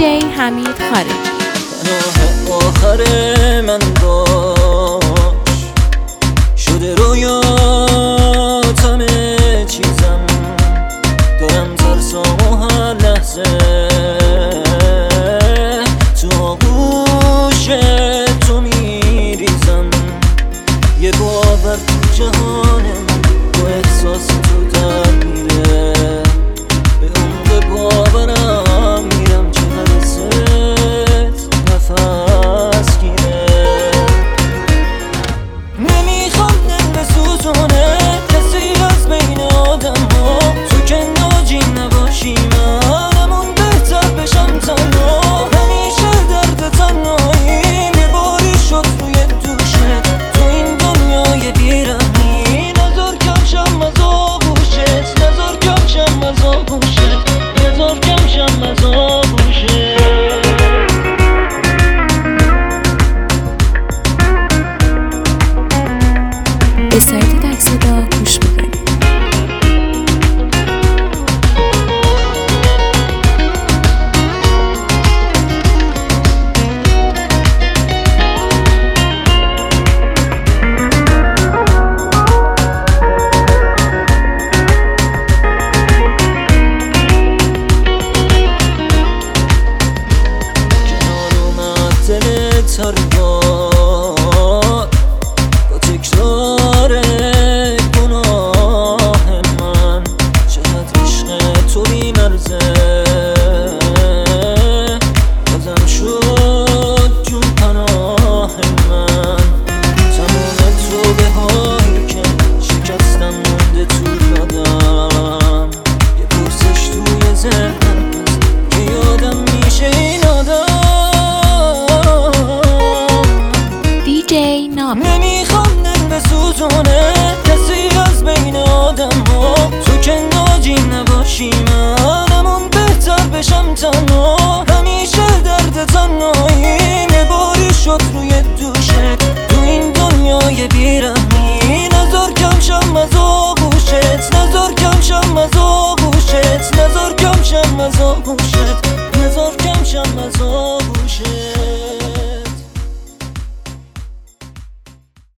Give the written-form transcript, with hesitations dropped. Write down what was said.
دیجی حمید خارجی. راه آخر من باش شده رویات همه چیزم، دارم ترسام و هر لحظه تو آغوش تو میریزم. یه باور تو جهانم با احساس تو در میره، به عمق باورم میرم که نرست نفس گیره. نمیخوام دل بسوزونه کسی از بین آدم ها، تو که ناجی نباشی منمون بهتر بشم تنها. همیشه درد تنهایی میباری شد روی دوشت، تو این دنیای بیرحمی نذار کمشم از آغوشت، نذار کمشم از آغوشت، نذار کمشم از آغوشت. به سایت تک صدا گوش بکنید. کنار اومد دل تربار با تکرار گناه من، چقدر عشق تو بی‌مرزه بازم شد جون پناه من. تمام توبه هایی که شکستم مونده تو یادم، یه پرسش توی ذهنم هست که یادم میشه این آدم. دیجی نامی. نمیخوام دل بسوزونه کسی از بین آدم ها، تو که ناجی نباشی منمون بهتر بشم تنها.